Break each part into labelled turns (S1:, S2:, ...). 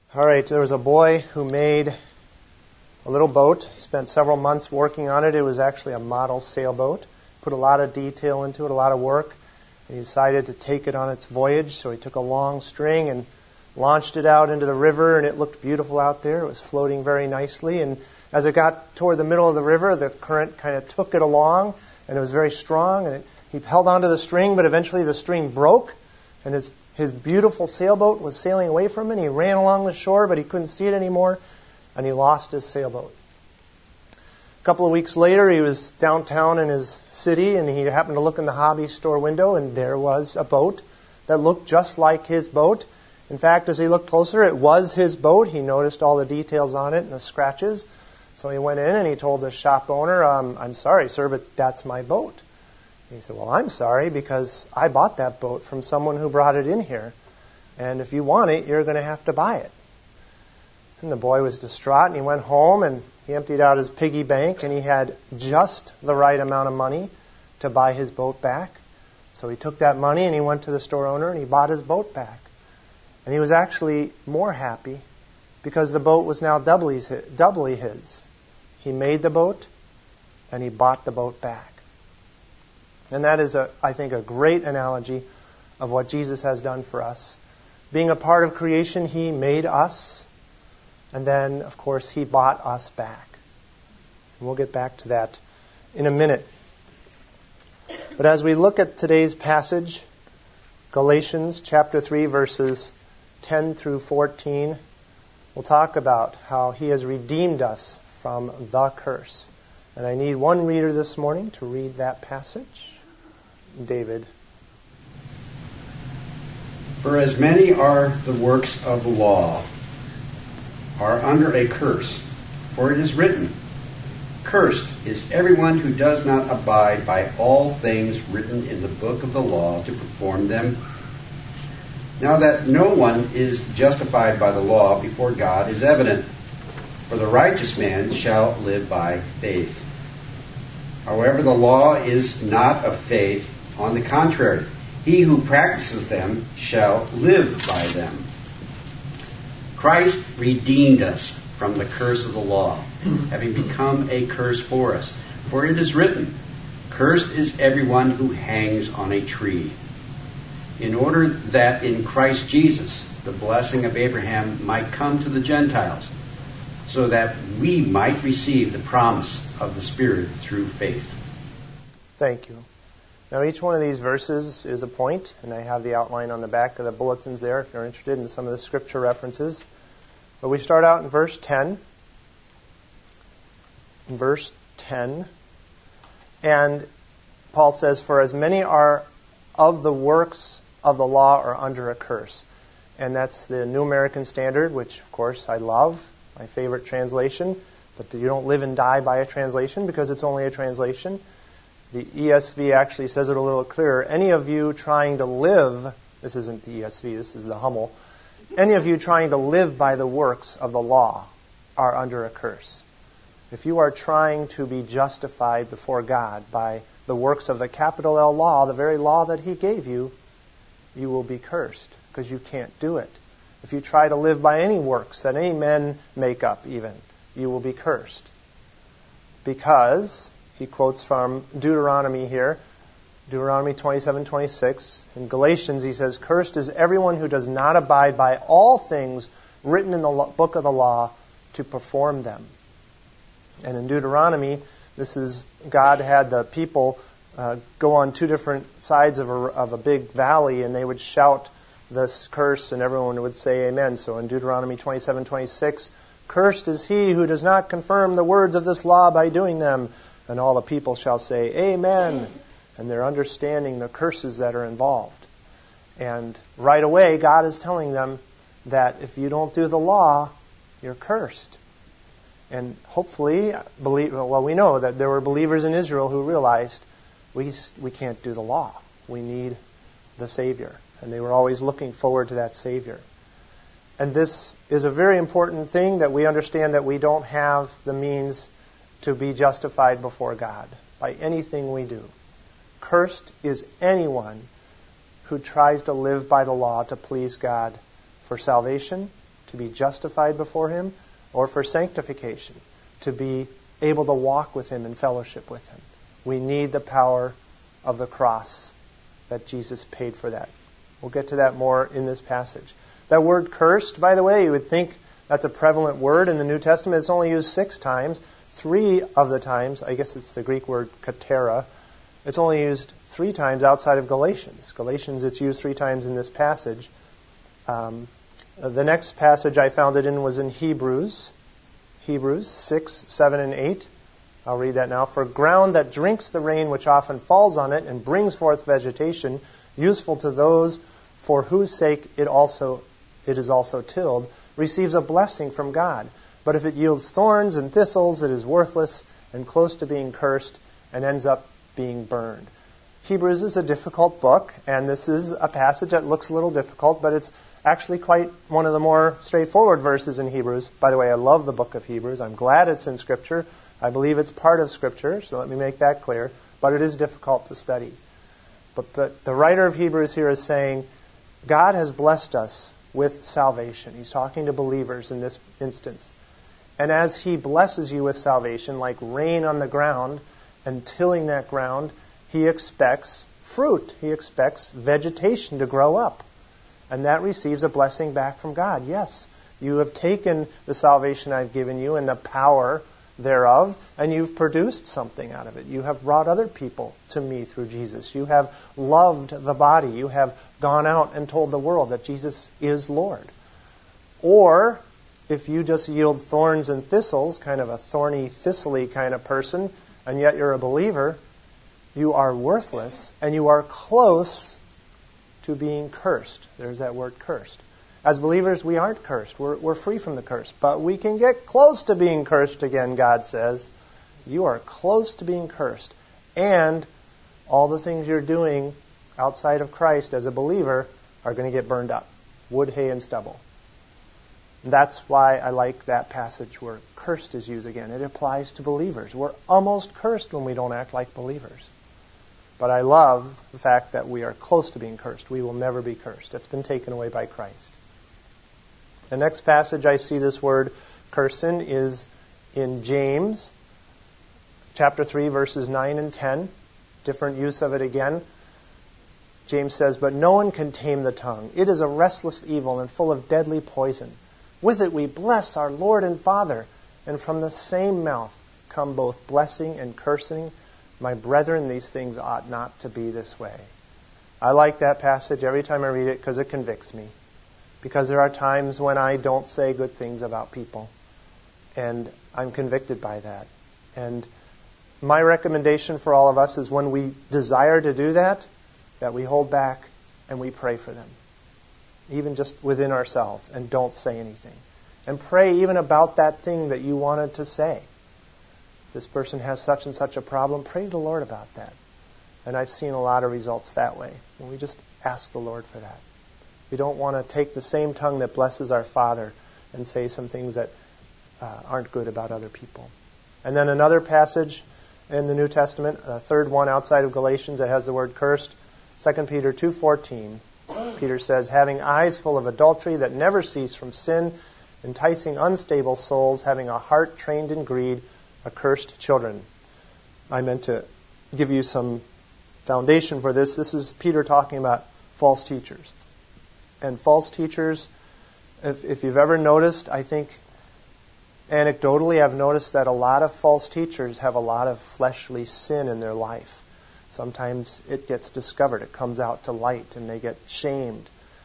S1: All right, there was a boy who made a little boat. He spent several months working on it. It was actually a model sailboat. Put a lot of detail into it, a lot of work. And he decided to take it on its voyage, so he took a long string and launched it out into the river, and it looked beautiful out there. It was floating very nicely, and as it got toward the middle of the river, the current kind of took it along, and it was very strong, and he held onto the string, but eventually the string broke, and his beautiful sailboat was sailing away from him, and he ran along the shore, but he couldn't see it anymore, and he lost his sailboat. A couple of weeks later, he was downtown in his city, and he happened to look in the hobby store window, and there was a boat that looked just like his boat. In fact, as he looked closer, it was his boat. He noticed all the details on it and the scratches. So he went in and he told the shop owner, I'm sorry, sir, but that's my boat. He said, well, I'm sorry because I bought that boat from someone who brought it in here. And if you want it, you're going to have to buy it. And the boy was distraught, and he went home and he emptied out his piggy bank, and he had just the right amount of money to buy his boat back. So he took that money and he went to the store owner and he bought his boat back. And he was actually more happy because the boat was now doubly his. He made the boat and he bought the boat back. And that is, I think, a great analogy of what Jesus has done for us. Being a part of creation, He made us. And then, of course, He bought us back. And we'll get back to that in a minute. But as we look at today's passage, Galatians chapter 3, verses 10 through 14, we'll talk about how He has redeemed us from the curse. And I need one reader this morning to read that passage. David.
S2: For as many are the works of the law are under a curse, for it is written, cursed is everyone who does not abide by all things written in the book of the law to perform them. Now that no one is justified by the law before God is evident, for the righteous man shall live by faith. However, the law is not of faith. On the contrary, he who practices them shall live by them. Christ redeemed us from the curse of the law, having become a curse for us. For it is written, cursed is everyone who hangs on a tree, in order that in Christ Jesus the blessing of Abraham might come to the Gentiles, so that we might receive the promise of the Spirit through faith.
S1: Thank you. Now each one of these verses is a point, and I have the outline on the back of the bulletins there if you're interested in some of the scripture references. But we start out in verse 10. Verse 10. And Paul says, for as many are of the works of the law are under a curse. And that's the New American Standard, which of course I love, my favorite translation. But you don't live and die by a translation because it's only a translation. The ESV actually says it a little clearer. Any of you trying to live, this isn't the ESV, this is the Hummel. Any of you trying to live by the works of the law are under a curse. If you are trying to be justified before God by the works of the capital L law, the very law that He gave you, you will be cursed because you can't do it. If you try to live by any works that any men make up even, you will be cursed. Because, he quotes from Deuteronomy here, Deuteronomy 27:26. In Galatians, he says, cursed is everyone who does not abide by all things written in the book of the law to perform them. And in Deuteronomy, this is God had the people go on two different sides of a big valley, and they would shout this curse, and everyone would say amen. So in Deuteronomy 27:26, cursed is he who does not confirm the words of this law by doing them. And all the people shall say amen. And they're understanding the curses that are involved. And right away, God is telling them that if you don't do the law, you're cursed. And hopefully, we know that there were believers in Israel who realized we can't do the law. We need the Savior. And they were always looking forward to that Savior. And this is a very important thing, that we understand that we don't have the means to be justified before God by anything we do. Cursed is anyone who tries to live by the law to please God for salvation, to be justified before Him, or for sanctification, to be able to walk with Him in fellowship with Him. We need the power of the cross that Jesus paid for that. We'll get to that more in this passage. That word cursed, by the way, you would think that's a prevalent word in the New Testament. It's only used 6 times. 3 of the times, I guess it's the Greek word katera, it's only used 3 times outside of Galatians. Galatians, it's used 3 times in this passage. The next passage I found it in was in Hebrews 6, 7, and 8. I'll read that now. For ground that drinks the rain which often falls on it and brings forth vegetation, useful to those for whose sake it is also tilled, receives a blessing from God. But if it yields thorns and thistles, it is worthless and close to being cursed and ends up being burned. Hebrews is a difficult book, and this is a passage that looks a little difficult, but it's actually quite one of the more straightforward verses in Hebrews. By the way, I love the book of Hebrews. I'm glad it's in Scripture. I believe it's part of Scripture, so let me make that clear. But it is difficult to study. But the writer of Hebrews here is saying, God has blessed us with salvation. He's talking to believers in this instance. And as He blesses you with salvation, like rain on the ground and tilling that ground, He expects fruit. He expects vegetation to grow up. And that receives a blessing back from God. Yes, you have taken the salvation I've given you and the power thereof, and you've produced something out of it. You have brought other people to me through Jesus. You have loved the body. You have gone out and told the world that Jesus is Lord. Or, if you just yield thorns and thistles, kind of a thorny, thistly kind of person, and yet you're a believer, you are worthless, and you are close to being cursed. There's that word cursed. As believers, we aren't cursed. We're free from the curse. But we can get close to being cursed again, God says. You are close to being cursed. And all the things you're doing outside of Christ as a believer are going to get burned up. Wood, hay, and stubble. And that's why I like that passage where cursed is used again. It applies to believers. We're almost cursed when we don't act like believers. But I love the fact that we are close to being cursed. We will never be cursed. It's been taken away by Christ. The next passage I see this word cursin is in James, chapter 3, verses 9 and 10. Different use of it again. James says, but no one can tame the tongue. It is a restless evil and full of deadly poison. With it we bless our Lord and Father, and from the same mouth come both blessing and cursing. My brethren, these things ought not to be this way. I like that passage every time I read it because it convicts me. Because there are times when I don't say good things about people. And I'm convicted by that. And my recommendation for all of us is when we desire to do that we hold back and we pray for them. Even just within ourselves, and don't say anything. And pray even about that thing that you wanted to say. This person has such and such a problem, pray to the Lord about that. And I've seen a lot of results that way. And we just ask the Lord for that. We don't want to take the same tongue that blesses our Father and say some things that aren't good about other people. And then another passage in the New Testament, a third one outside of Galatians that has the word cursed, 2 Peter 2:14. Peter says, having eyes full of adultery that never cease from sin, enticing unstable souls, having a heart trained in greed, accursed children. I meant to give you some foundation for this. This is Peter talking about false teachers. And false teachers, if you've ever noticed, I think anecdotally I've noticed that a lot of false teachers have a lot of fleshly sin in their life. Sometimes it gets discovered, it comes out to light, and they get shamed.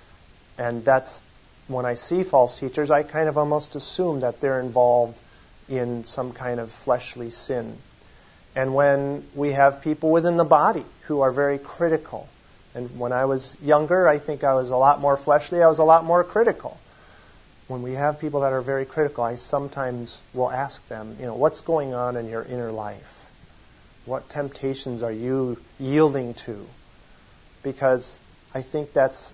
S1: And that's when I see false teachers, I kind of almost assume that they're involved in some kind of fleshly sin. And when we have people within the body who are very critical, and when I was younger, I think I was a lot more fleshly, I was a lot more critical. When we have people that are very critical, I sometimes will ask them, what's going on in your inner life? What temptations are you yielding to? Because I think that's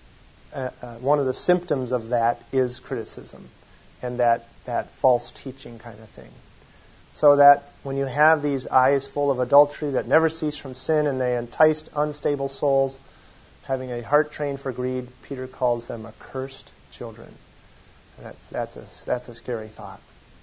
S1: one of the symptoms of that is criticism and that false teaching kind of thing. So that when you have these eyes full of adultery that never cease from sin and they enticed unstable souls, having a heart trained for greed, Peter calls them accursed children. That's a scary thought.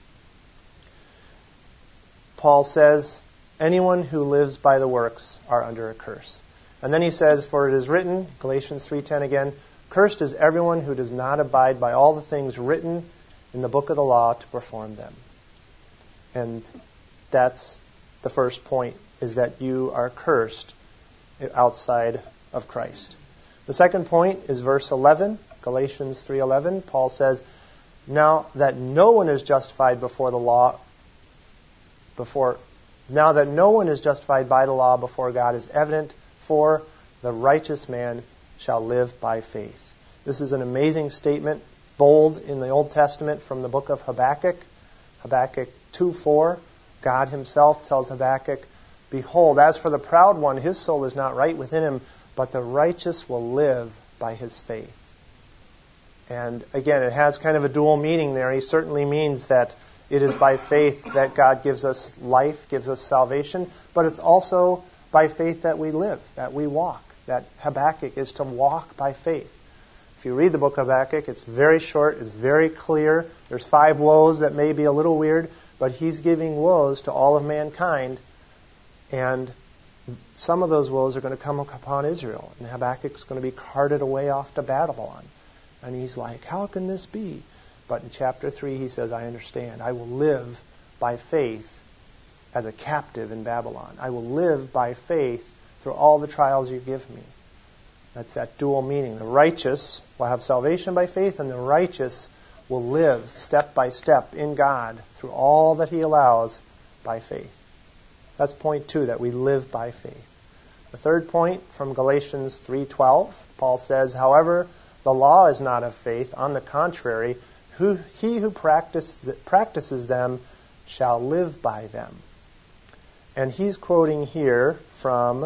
S1: Paul says, anyone who lives by the works are under a curse. And then he says, for it is written, Galatians 3:10 again, cursed is everyone who does not abide by all the things written in the book of the law to perform them. And that's the first point, is that you are cursed outside of Christ. The second point is verse 11, Galatians 3:11. Paul says, now that no one is justified by the law before God is evident, for the righteous man shall live by faith. This is an amazing statement, bold in the Old Testament from the book of Habakkuk. Habakkuk 2:4, God himself tells Habakkuk, behold, as for the proud one, his soul is not right within him, but the righteous will live by his faith. And again, it has kind of a dual meaning there. He certainly means that it is by faith that God gives us life, gives us salvation, but it's also by faith that we live, that we walk, that Habakkuk is to walk by faith. If you read the book of Habakkuk, it's very short, it's very clear. There's 5 woes that may be a little weird, but he's giving woes to all of mankind, and some of those woes are going to come upon Israel, and Habakkuk's going to be carted away off to Babylon. And he's like, how can this be? But in chapter 3 he says, I understand. I will live by faith as a captive in Babylon. I will live by faith through all the trials you give me. That's that dual meaning. The righteous will have salvation by faith, and the righteous will live step by step in God through all that he allows by faith. That's point 2, that we live by faith. The third point from Galatians 3:12, Paul says, however, the law is not of faith. On the contrary, he who practices them shall live by them. And he's quoting here from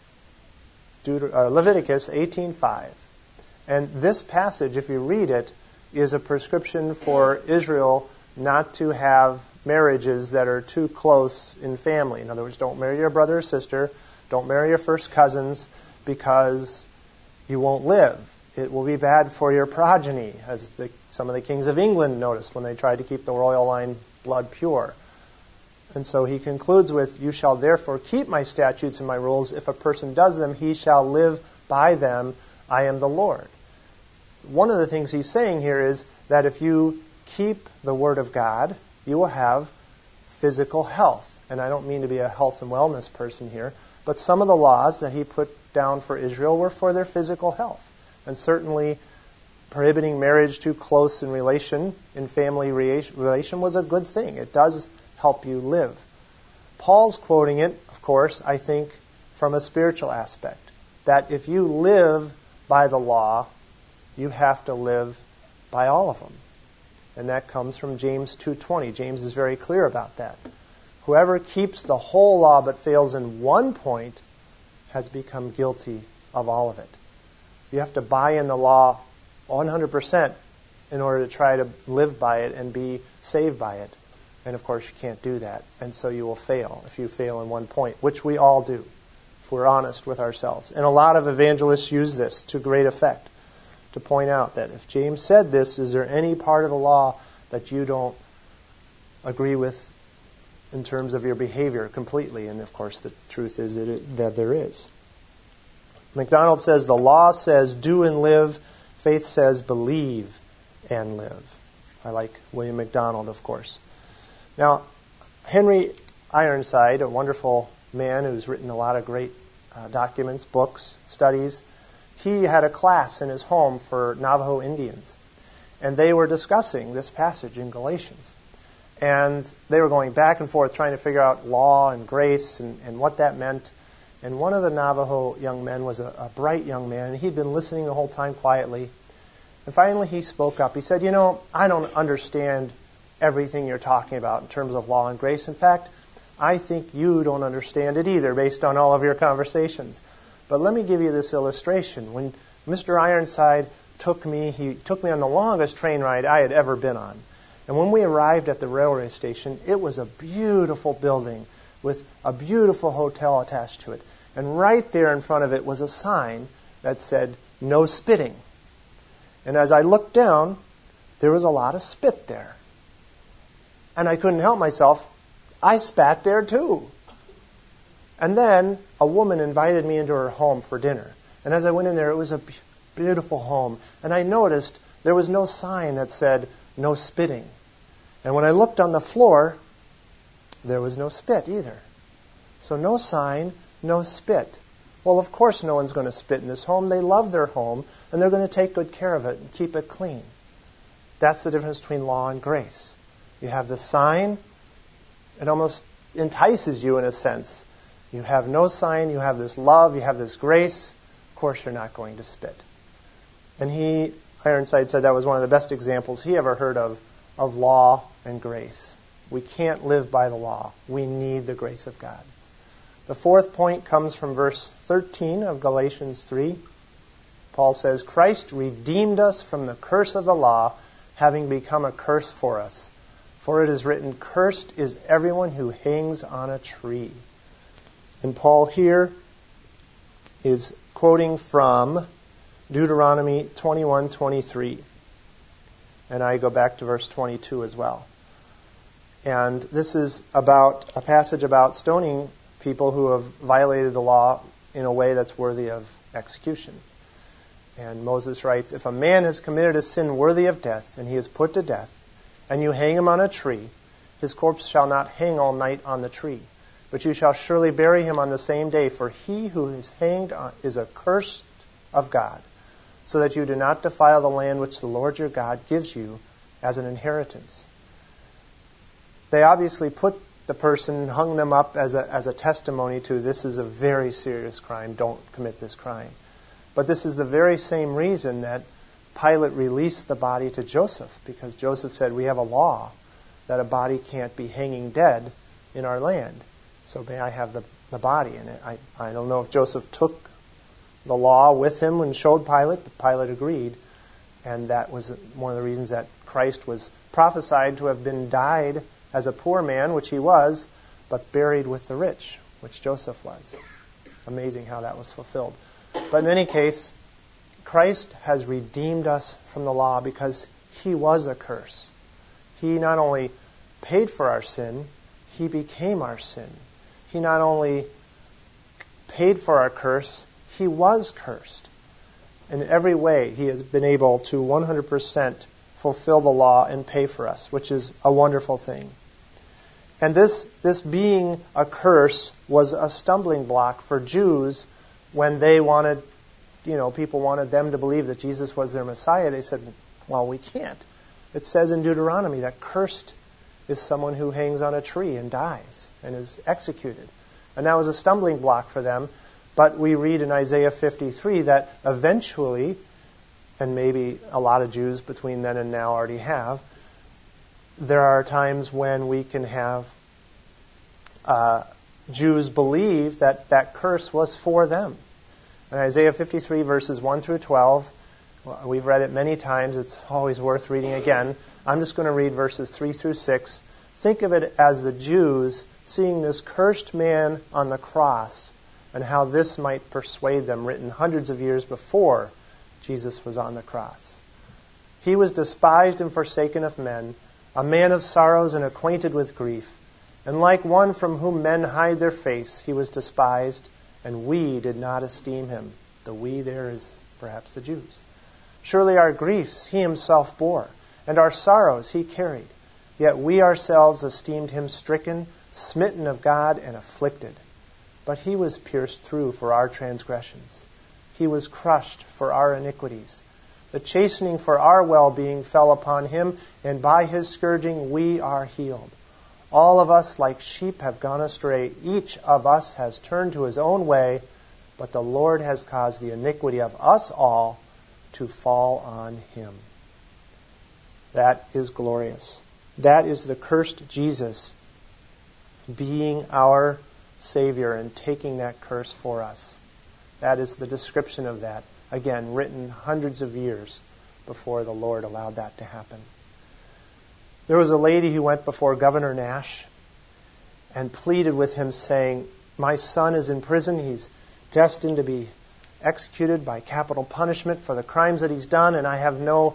S1: Leviticus 18:5. And this passage, if you read it, is a prescription for Israel not to have marriages that are too close in family. In other words, don't marry your brother or sister, don't marry your first cousins, because you won't live. It will be bad for your progeny, as some of the kings of England noticed when they tried to keep the royal line blood pure. And so he concludes with, you shall therefore keep my statutes and my rules. If a person does them, he shall live by them. I am the Lord. One of the things he's saying here is that if you keep the Word of God, you will have physical health. And I don't mean to be a health and wellness person here, but some of the laws that he put down for Israel were for their physical health. And certainly prohibiting marriage too close in relation, in family relation, was a good thing. It does help you live. Paul's quoting it, of course, I think, from a spiritual aspect. That if you live by the law, you have to live by all of them. And that comes from James 2:20. James is very clear about that. Whoever keeps the whole law but fails in one point has become guilty of all of it. You have to buy in the law 100% in order to try to live by it and be saved by it. And of course you can't do that. And so you will fail if you fail in one point, which we all do, if we're honest with ourselves. And a lot of evangelists use this to great effect, to point out that if James said this, is there any part of the law that you don't agree with in terms of your behavior completely? And of course the truth is that there is. MacDonald says, the law says do and live, faith says believe and live. I like William MacDonald, of course. Now, Henry Ironside, a wonderful man who's written a lot of great documents, books, studies, he had a class in his home for Navajo Indians. And they were discussing this passage in Galatians. And they were going back and forth trying to figure out law and grace and what that meant. And one of the Navajo young men was a bright young man, and he'd been listening the whole time quietly. And finally he spoke up. He said, I don't understand everything you're talking about in terms of law and grace. In fact, I think you don't understand it either based on all of your conversations. But let me give you this illustration. When Mr. Ironside he took me on the longest train ride I had ever been on. And when we arrived at the railway station, it was a beautiful building with a beautiful hotel attached to it. And right there in front of it was a sign that said, no spitting. And as I looked down, there was a lot of spit there. And I couldn't help myself. I spat there too. And then a woman invited me into her home for dinner. And as I went in there, it was a beautiful home. And I noticed there was no sign that said, no spitting. And when I looked on the floor, there was no spit either. So no sign, no spit. Well, of course no one's going to spit in this home. They love their home, and they're going to take good care of it and keep it clean. That's the difference between law and grace. You have the sign. It almost entices you in a sense. You have no sign. You have this love. You have this grace. Of course you're not going to spit. And Ironside said that was one of the best examples he ever heard of law and grace. We can't live by the law. We need the grace of God. The fourth point comes from verse 13 of Galatians 3. Paul says, Christ redeemed us from the curse of the law, having become a curse for us. For it is written, cursed is everyone who hangs on a tree. And Paul here is quoting from Deuteronomy 21:23. And I go back to verse 22 as well. And this is about a passage about stoning people who have violated the law in a way that's worthy of execution. And Moses writes, if a man has committed a sin worthy of death, and he is put to death, and you hang him on a tree, his corpse shall not hang all night on the tree, but you shall surely bury him on the same day, for he who is hanged is accursed of God, so that you do not defile the land which the Lord your God gives you as an inheritance. They obviously put the person, hung them up as a testimony to this is a very serious crime, don't commit this crime. But this is the very same reason that Pilate released the body to Joseph, because Joseph said, we have a law that a body can't be hanging dead in our land. So may I have the body? And I don't know if Joseph took the law with him and showed Pilate, but Pilate agreed. And that was one of the reasons that Christ was prophesied to have been died as a poor man, which he was, but buried with the rich, which Joseph was. Amazing how that was fulfilled. But in any case, Christ has redeemed us from the law because he was a curse. He not only paid for our sin, he became our sin. He not only paid for our curse, he was cursed. In every way, he has been able to 100% fulfill the law and pay for us, which is a wonderful thing. And this being a curse was a stumbling block for Jews when they wanted, people wanted them to believe that Jesus was their Messiah. They said, well, we can't. It says in Deuteronomy that cursed is someone who hangs on a tree and dies and is executed. And that was a stumbling block for them. But we read in Isaiah 53 that eventually, and maybe a lot of Jews between then and now already have, there are times when we can have Jews believe that that curse was for them. In Isaiah 53 verses 1 through 12, we've read it many times. It's always worth reading again. I'm just going to read verses 3 through 6. Think of it as the Jews seeing this cursed man on the cross and how this might persuade them, written hundreds of years before Jesus was on the cross. He was despised and forsaken of men, a man of sorrows and acquainted with grief. And like one from whom men hide their face, he was despised, and we did not esteem him. The we there is perhaps the Jews. Surely our griefs he himself bore, and our sorrows he carried. Yet we ourselves esteemed him stricken, smitten of God, and afflicted. But he was pierced through for our transgressions. He was crushed for our iniquities. The chastening for our well-being fell upon him, and by his scourging we are healed. All of us like sheep have gone astray. Each of us has turned to his own way, but the Lord has caused the iniquity of us all to fall on him. That is glorious. That is the cursed Jesus being our Savior and taking that curse for us. That is the description of that. Again, written hundreds of years before the Lord allowed that to happen. There was a lady who went before Governor Nash and pleaded with him saying, my son is in prison. He's destined to be executed by capital punishment for the crimes that he's done, and I have no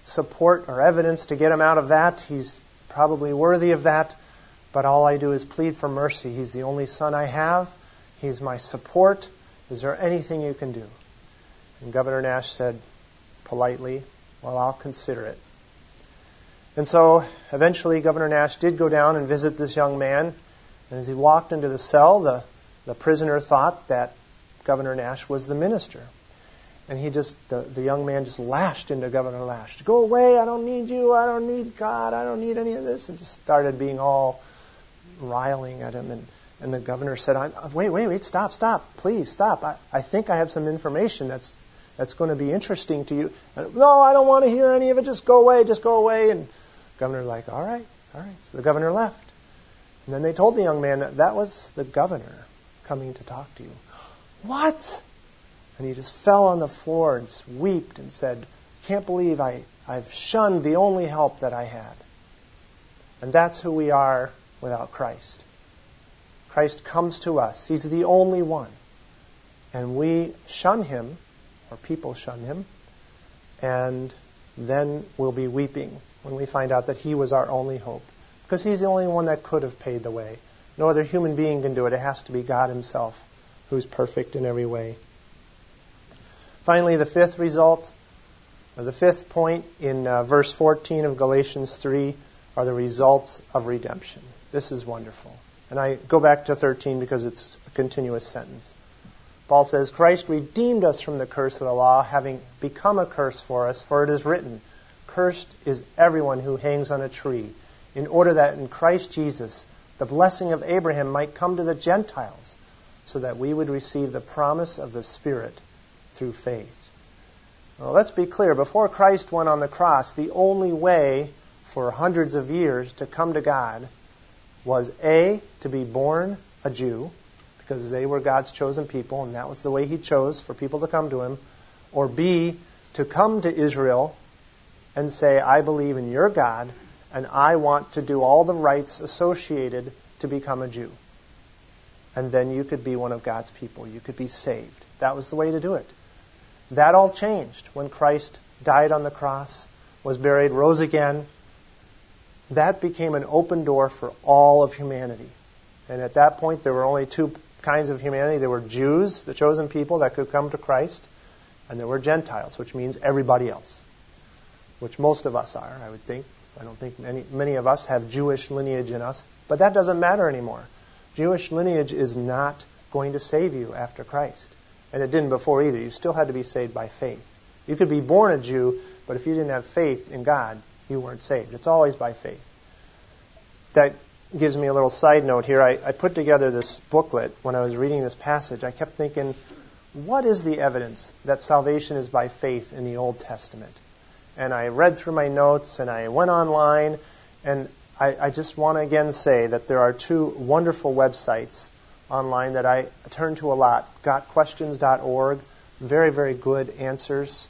S1: support or evidence to get him out of that. He's probably worthy of that. But all I do is plead for mercy. He's the only son I have. He's my support. Is there anything you can do? And Governor Nash said politely, well, I'll consider it. And so eventually Governor Nash did go down and visit this young man. And as he walked into the cell, the prisoner thought that Governor Nash was the minister. And the young man just lashed into Governor Nash. Go away, I don't need you, I don't need God, I don't need any of this. And just started being all riling at him. And the governor said, wait, stop, please stop. I think I have some information that's going to be interesting to you. No, I don't want to hear any of it, just go away. And the governor's like, all right. So the governor left. And then they told the young man that was the governor coming to talk to you. What? And he just fell on the floor and just wept and said, can't believe I've shunned the only help that I had. And that's who we are without Christ. Christ comes to us. He's the only one. And we shun him, or people shun him, and then we'll be weeping when we find out that he was our only hope. Because he's the only one that could have paid the way. No other human being can do it. It has to be God himself, who's perfect in every way. Finally, the fifth point in verse 14 of Galatians 3 are the results of redemption. This is wonderful. And I go back to 13 because it's a continuous sentence. Paul says, Christ redeemed us from the curse of the law, having become a curse for us, for it is written, cursed is everyone who hangs on a tree, in order that in Christ Jesus the blessing of Abraham might come to the Gentiles, so that we would receive the promise of the Spirit through faith. Well, let's be clear. Before Christ went on the cross, the only way for hundreds of years to come to God was A, to be born a Jew, because they were God's chosen people, and that was the way he chose for people to come to him, or B, to come to Israel and say, I believe in your God, and I want to do all the rites associated to become a Jew. And then you could be one of God's people. You could be saved. That was the way to do it. That all changed when Christ died on the cross, was buried, rose again. That became an open door for all of humanity. And at that point, there were only two kinds of humanity. There were Jews, the chosen people that could come to Christ, and there were Gentiles, which means everybody else, which most of us are, I would think. I don't think many of us have Jewish lineage in us, but that doesn't matter anymore. Jewish lineage is not going to save you after Christ. And it didn't before either. You still had to be saved by faith. You could be born a Jew, but if you didn't have faith in God, you weren't saved. It's always by faith. That gives me a little side note here. I put together this booklet when I was reading this passage. I kept thinking, what is the evidence that salvation is by faith in the Old Testament? And I read through my notes, and I went online, and I just want to again say that there are two wonderful websites online that I turn to a lot. GotQuestions.org, very, very good answers.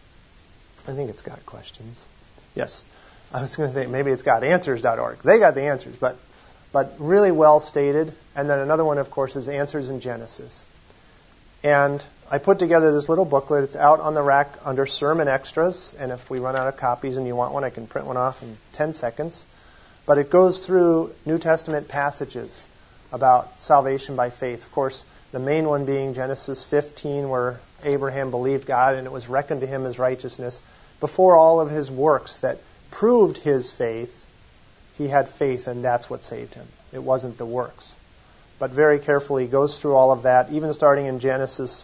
S1: I think it's Got Questions. Yes. I was going to say maybe it's GotAnswers.org. They got the answers, but really well stated. And then another one, of course, is Answers in Genesis. And I put together this little booklet. It's out on the rack under Sermon Extras. And if we run out of copies and you want one, I can print one off in 10 seconds. But it goes through New Testament passages about salvation by faith. Of course, the main one being Genesis 15, where Abraham believed God and it was reckoned to him as righteousness. Before all of his works that proved his faith, he had faith, and that's what saved him. It wasn't the works. But very carefully goes through all of that, even starting in Genesis,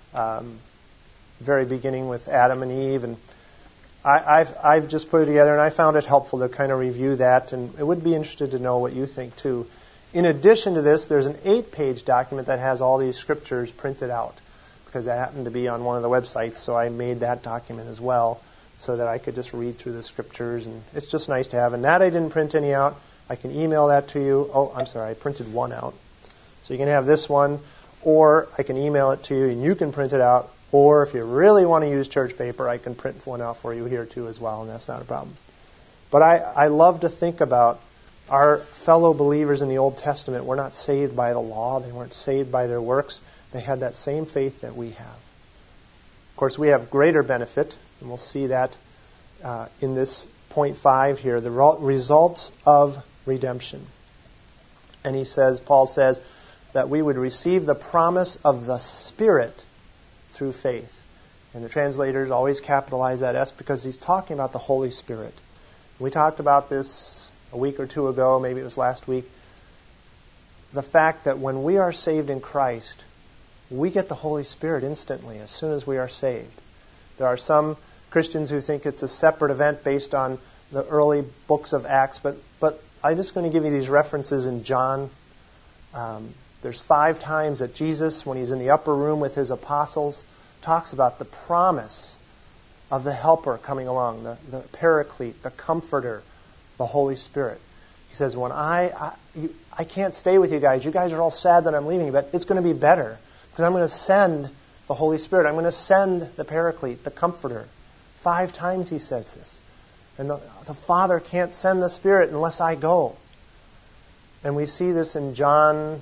S1: very beginning with Adam and Eve. And I've just put it together, and I found it helpful to kind of review that, and I would be interested to know what you think too. In addition to this, there's an 8-page document that has all these scriptures printed out, because that happened to be on one of the websites, so I made that document as well, so that I could just read through the scriptures, and it's just nice to have. And that I didn't print any out. I can email that to you. Oh, I'm sorry, I printed one out. So you can have this one, or I can email it to you, and you can print it out. Or if you really want to use church paper, I can print one out for you here too as well, and that's not a problem. But I love to think about our fellow believers in the Old Testament. We're not saved by the law. They weren't saved by their works. They had that same faith that we have. Of course, we have greater benefit, and we'll see that in this point 5 here, the results of redemption. And Paul says, that we would receive the promise of the Spirit through faith. And the translators always capitalize that S because he's talking about the Holy Spirit. We talked about this a week or two ago, maybe it was last week. The fact that when we are saved in Christ, we get the Holy Spirit instantly as soon as we are saved. There are some Christians who think it's a separate event based on the early books of Acts, but I'm just going to give you these references in John. There's 5 times that Jesus, when he's in the upper room with his apostles, talks about the promise of the Helper coming along, the Paraclete, the Comforter, the Holy Spirit. He says, when I can't stay with you guys are all sad that I'm leaving you, but it's going to be better because I'm going to send the Holy Spirit. I'm going to send the Paraclete, the Comforter. 5 times he says this. And the Father can't send the Spirit unless I go. And we see this in John,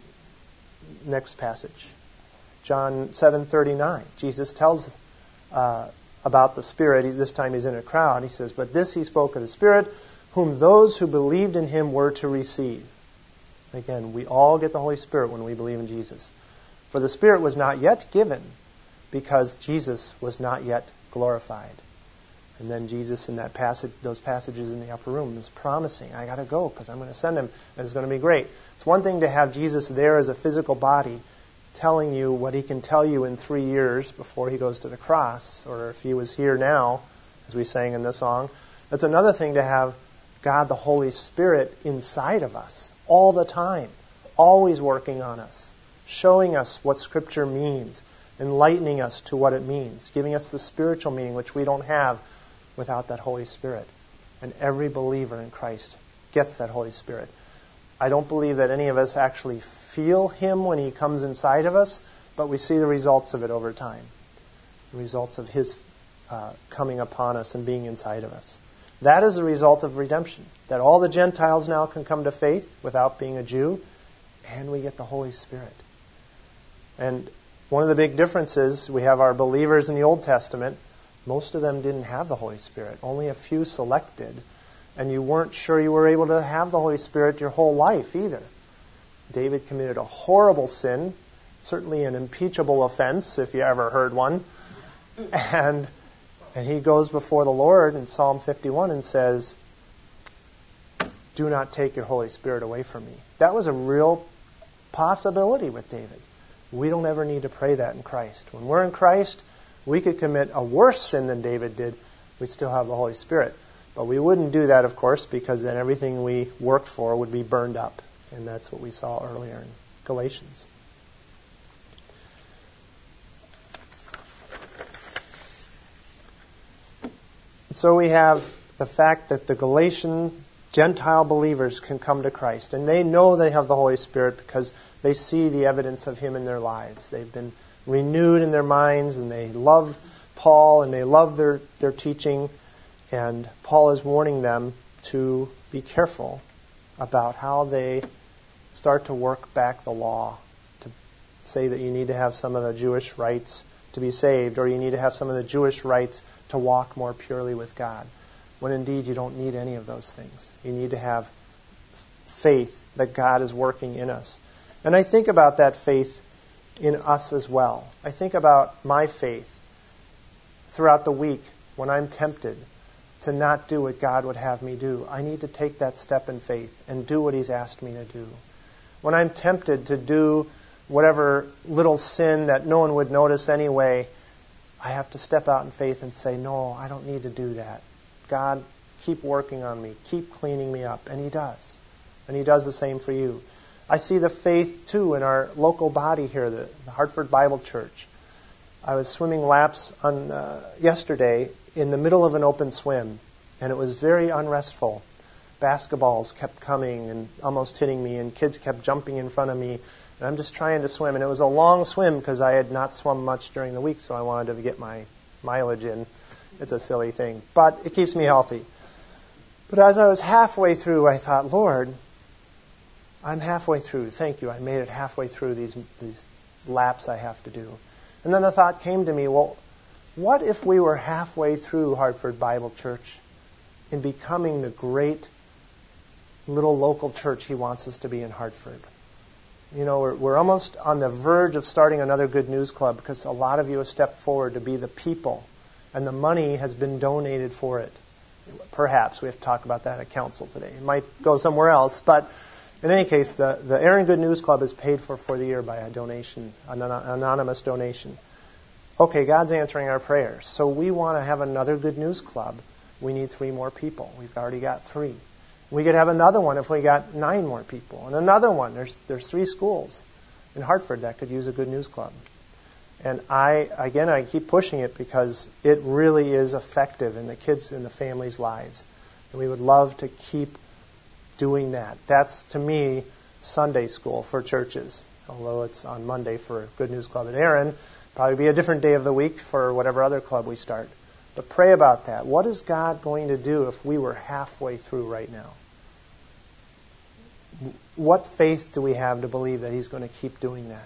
S1: next passage. John 7:39. Jesus tells about the Spirit. This time he's in a crowd. He says, but this he spoke of the Spirit, whom those who believed in him were to receive. Again, we all get the Holy Spirit when we believe in Jesus. For the Spirit was not yet given because Jesus was not yet glorified. And then Jesus in that passage, those passages in the upper room, is promising, I got to go because I'm going to send him and it's going to be great. It's one thing to have Jesus there as a physical body telling you what he can tell you in 3 years before he goes to the cross, or if he was here now, as we sang in the song. It's another thing to have God the Holy Spirit inside of us all the time, always working on us, showing us what Scripture means, enlightening us to what it means, giving us the spiritual meaning which we don't have without that Holy Spirit. And every believer in Christ gets that Holy Spirit. I don't believe that any of us actually feel him when he comes inside of us, but we see the results of it over time. The results of his coming upon us and being inside of us. That is the result of redemption. That all the Gentiles now can come to faith without being a Jew, and we get the Holy Spirit. And one of the big differences, we have our believers in the Old Testament. Most of them didn't have the Holy Spirit. Only a few selected. And you weren't sure you were able to have the Holy Spirit your whole life either. David committed a horrible sin, certainly an impeachable offense, if you ever heard one. And he goes before the Lord in Psalm 51 and says, do not take your Holy Spirit away from me. That was a real possibility with David. We don't ever need to pray that in Christ. When we're in Christ, we could commit a worse sin than David did. We still have the Holy Spirit. But we wouldn't do that, of course, because then everything we worked for would be burned up. And that's what we saw earlier in Galatians. So we have the fact that the Galatian Gentile believers can come to Christ. And they know they have the Holy Spirit because they see the evidence of him in their lives. They've been renewed in their minds, and they love Paul, and they love their teaching. And Paul is warning them to be careful about how they start to work back the law, to say that you need to have some of the Jewish rites to be saved, or you need to have some of the Jewish rites to walk more purely with God, when indeed you don't need any of those things. You need to have faith that God is working in us. And I think about that faith in us as well. I think about my faith throughout the week when I'm tempted to not do what God would have me do. I need to take that step in faith and do what he's asked me to do. When I'm tempted to do whatever little sin that no one would notice anyway, I have to step out in faith and say, no, I don't need to do that. God, keep working on me. Keep cleaning me up. And he does. And he does the same for you. I see the faith, too, in our local body here, the Hartford Bible Church. I was swimming laps on yesterday in the middle of an open swim, and it was very unrestful. Basketballs kept coming and almost hitting me, and kids kept jumping in front of me, and I'm just trying to swim. And it was a long swim because I had not swum much during the week, so I wanted to get my mileage in. It's a silly thing, but it keeps me healthy. But as I was halfway through, I thought, Lord, I'm halfway through. Thank you. I made it halfway through these laps I have to do. And then the thought came to me, well, What if we were halfway through Hartford Bible Church in becoming the great little local church He wants us to be in Hartford? You know, we're almost on the verge of starting another Good News Club because a lot of you have stepped forward to be the people, and the money has been donated for it. Perhaps we have to talk about that at council today. It might go somewhere else, but in any case, the Aaron Good News Club is paid for the year by a donation, an anonymous donation. Okay, God's answering our prayers. So we want to have another Good News Club. We need 3 more people. We've already got 3. We could have another one if we got 9 more people. And another one. There's 3 schools in Hartford that could use a Good News Club. And I keep pushing it because it really is effective in the kids' and the families' lives. And we would love to keep doing that. That's, to me, Sunday school for churches. Although it's on Monday for Good News Club at Aaron, probably be a different day of the week for whatever other club we start. But pray about that. What is God going to do if we were halfway through right now? What faith do we have to believe that He's going to keep doing that?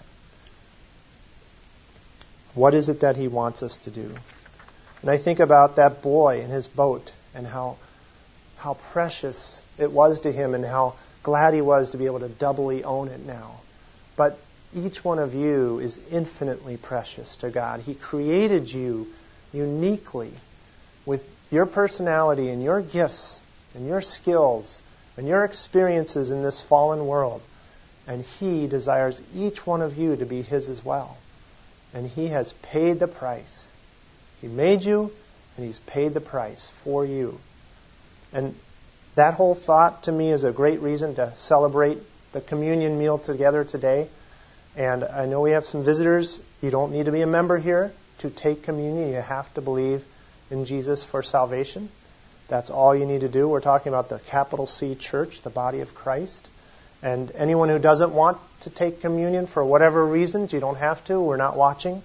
S1: What is it that He wants us to do? And I think about that boy in his boat and how precious it was to him and how glad he was to be able to doubly own it now. But each one of you is infinitely precious to God. He created you uniquely with your personality and your gifts and your skills and your experiences in this fallen world. And He desires each one of you to be His as well. And He has paid the price. He made you, and He's paid the price for you. And that whole thought to me is a great reason to celebrate the communion meal together today. And I know we have some visitors. You don't need to be a member here to take communion. You have to believe in Jesus for salvation. That's all you need to do. We're talking about the capital C Church, the body of Christ. And anyone who doesn't want to take communion for whatever reasons, you don't have to. We're not watching.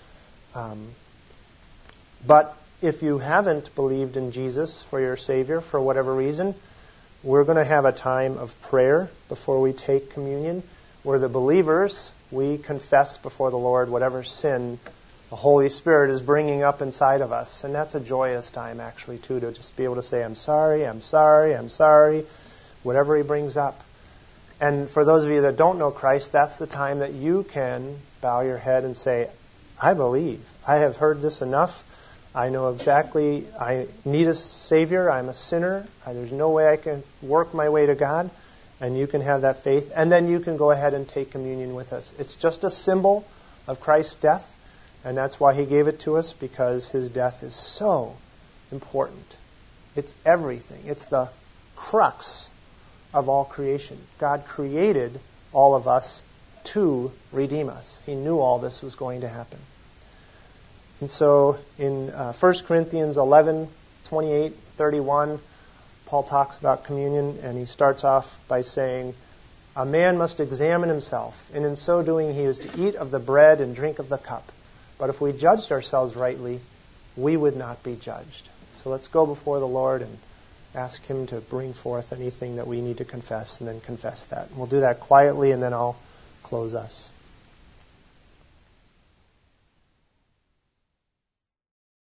S1: But if you haven't believed in Jesus for your Savior for whatever reason, we're going to have a time of prayer before we take communion, where the believers, we confess before the Lord whatever sin the Holy Spirit is bringing up inside of us. And that's a joyous time, actually, too, to just be able to say, I'm sorry, I'm sorry, I'm sorry, whatever He brings up. And for those of you that don't know Christ, that's the time that you can bow your head and say, I believe. I have heard this enough. I know exactly I need a Savior. I'm a sinner. There's no way I can work my way to God. And you can have that faith. And then you can go ahead and take communion with us. It's just a symbol of Christ's death. And that's why He gave it to us, because His death is so important. It's everything. It's the crux of all creation. God created all of us to redeem us. He knew all this was going to happen. And so in 1 Corinthians 11, 28, 31, Paul talks about communion, and he starts off by saying, a man must examine himself, and in so doing he is to eat of the bread and drink of the cup. But if we judged ourselves rightly, we would not be judged. So let's go before the Lord and ask Him to bring forth anything that we need to confess, and then confess that. We'll do that quietly, and then I'll close us.